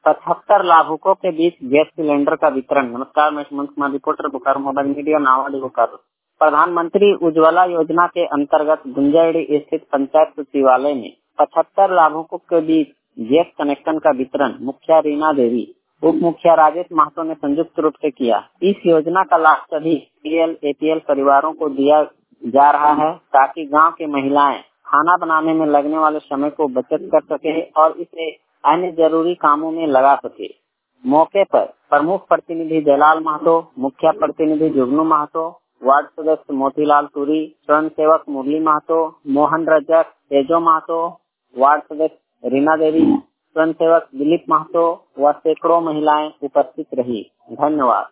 75 लाभुकों के बीच gas cylinder का वितरण। नमस्कार, मैं Suman Kumar, reporter Bokaro mobile media, Nawadi Bokaro. प्रधानमंत्री उज्ज्वला योजना के अंतर्गत गुंजयडी स्थित पंचायत सचिवालय में 75 लाभुकों के बीच गैस कनेक्शन का वितरण मुखिया रीना देवी, उप मुखिया राजेश महतो ने संयुक्त रूप से किया। इस योजना का लाभ सभी बीपीएल एपीएल परिवारों को दिया जा रहा है ताकि गांव की महिलाएं खाना बनाने में लगने वाले समय को बचत कर सके और इसे अन्य जरूरी कामों में लगा सके। मौके पर प्रमुख प्रतिनिधि जयलाल महतो, मुखिया प्रतिनिधि जुगनू महतो, वार्ड सदस्य मोतीलाल तुरी, स्वयं सेवक मुरली महतो, मोहन रजक, तेजो महतो, वार्ड सदस्य रीना देवी, स्वयं सेवक दिलीप महतो व सैकड़ों महिलाएं उपस्थित रही। धन्यवाद।